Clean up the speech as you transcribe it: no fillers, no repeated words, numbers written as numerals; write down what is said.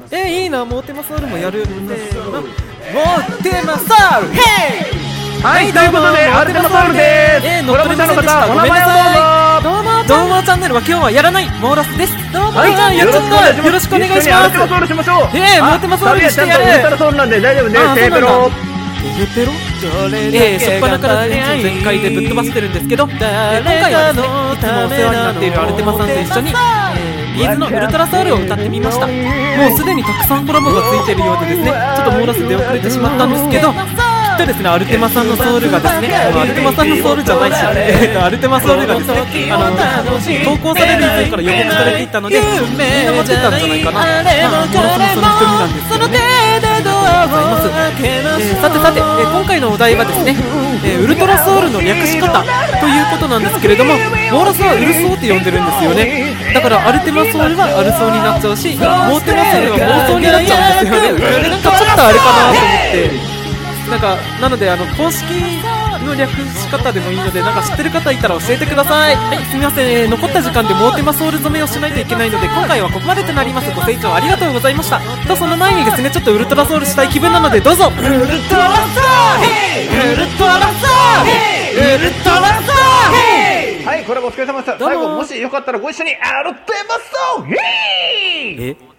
いいな、モーテマソウルもやる。せーの、モーテマソウル、ヘイ。 はい、ということでアルテマソウルです。 乗っ取れませんでした。ごめんなさい。どうもチャンネルは今日はやらないモーラスです。どうもちゃん、やっちゃった。よろしくお願いします。 アルテマソウルしましょう。 モーテマソウルにしてやる。 ウルトラソウルなんで大丈夫です。テーペロペロ初っ端から全開でぶっ飛ばしてるんですけど、今回はですね、いつもお世話になっているアルテマさんと一緒にビーズのウルトラソウルを歌ってみました。もうすでにたくさんコラボがついているようでですね、ちょっとモーラス出遅れてしまったんですけど、きっとですね、アルテマさんのソウルがですね、アルテマさんのソウルじゃないし、アルテマソウルがですね、投稿される以前から予告されていたので、みんな待ってたんじゃないかな。モーラスもその一人なんですけどね。さて、今回のお題はですね、ウルトラソウルの略し方ということなんですけれども、モーラスはウルソーって呼んでるんですよね。だからアルテマソウルはアルソーになっちゃうし、モーテマソウルは妄想になっちゃうんですよね。なんかちょっとあれかなと思って、なので公式の略し方でもいいので、なんか知ってる方いたら教えてください。はい、すみません、残った時間でモーテマソウル染めをしないといけないので、今回はここまでとなります。ご清聴ありがとうございました。とその前にですね、ちょっとウルトラソウルしたい気分なので、どうぞ。ウルトラソウル、ウルトラソウル、ウルトラソウル。 はい、これもお疲れ様でした。最後もしよかったらご一緒にアルテマソウル。